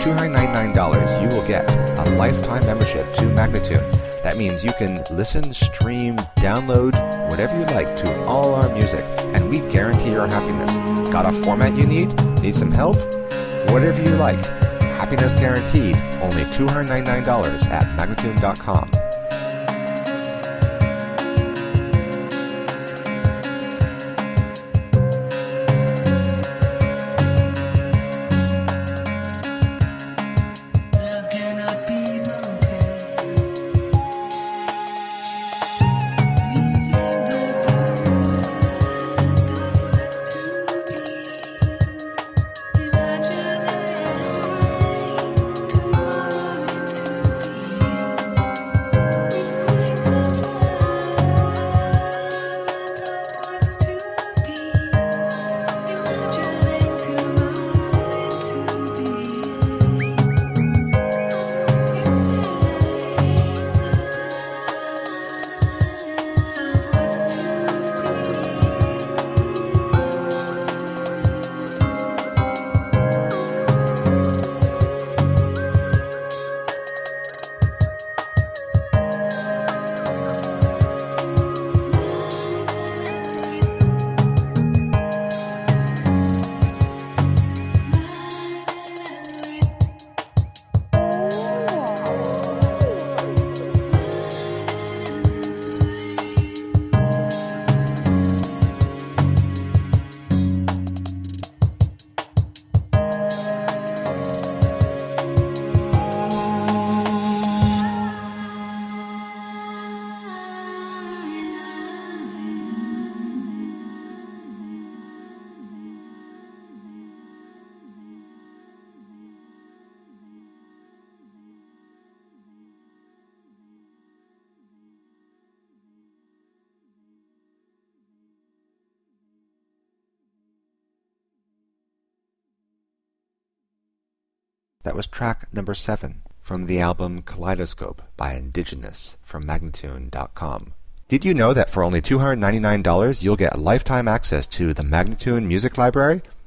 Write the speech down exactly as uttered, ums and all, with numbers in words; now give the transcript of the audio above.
two hundred ninety-nine dollars, you will get a lifetime membership to Magnatune. That means you can listen, stream, download, whatever you like to all our music, and we guarantee your happiness. Got a format you need? Need some help? Whatever you like. Happiness guaranteed. Only two hundred ninety-nine dollars at Magnatune dot com. That was track number seven from the album Kaleidoscope by Indigenous from Magnatune dot com. Did you know that for only two hundred ninety-nine dollars you'll get lifetime access to the Magnatune Music Library?